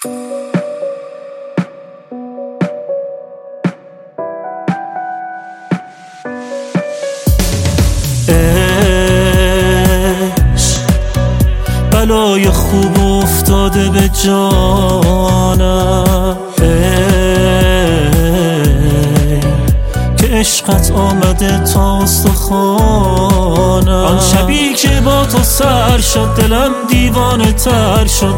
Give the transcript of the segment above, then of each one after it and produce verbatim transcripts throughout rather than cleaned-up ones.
بلای خوب افتاده به جانم، ای که عشقت آمده تا استخوانم. آن شبی که با تو سر شد دلم دیوانه تر شد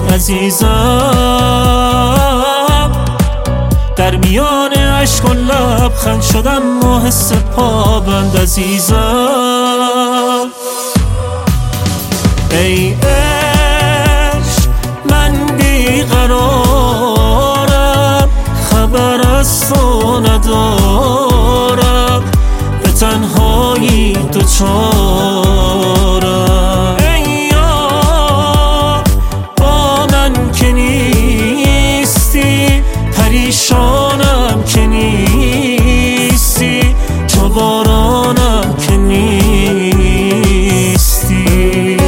عزیزم، در میان عشق و لبخند شدم ماهست پابند عزیزم. ای عشق من بیقرارم، خبر از تو ندارم، به تنهایی دوچارم. ای یار با من که نیستی، پریشانم که نیستی، چو بارانم که نیستی.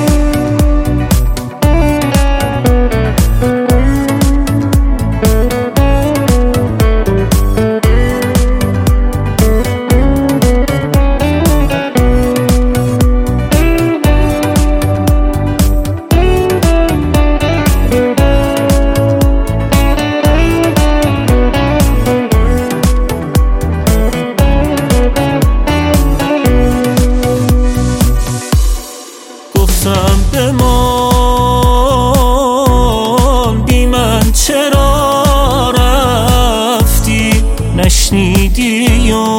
بمان بی من چرا رفتی، نشنیدی یا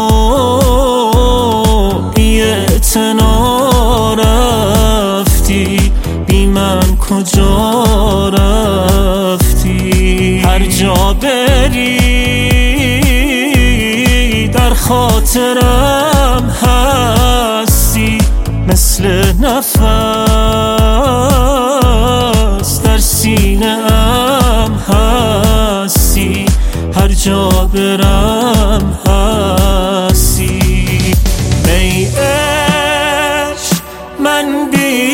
بی اعتنا رفتی، بی من کجا رفتی. هر جا بری در خاطرم هستی، مثل نفس در سینه ام هستی، هر جا برم هستی. ای عشق من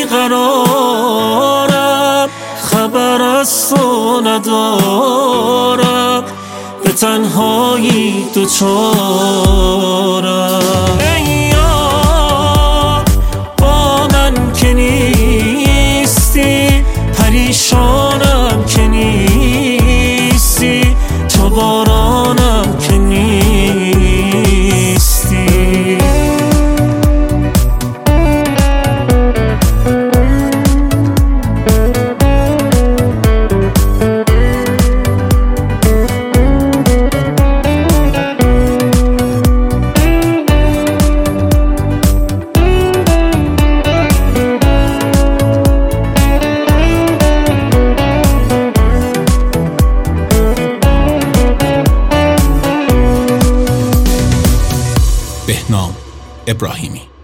بیقرارم، خبر از تو ندارم، به تنهایی دوچارم. ای یار با من که نیستی، پریشانم که نیستی، چو بارانم که نیستی. بهنام ابراهیمی.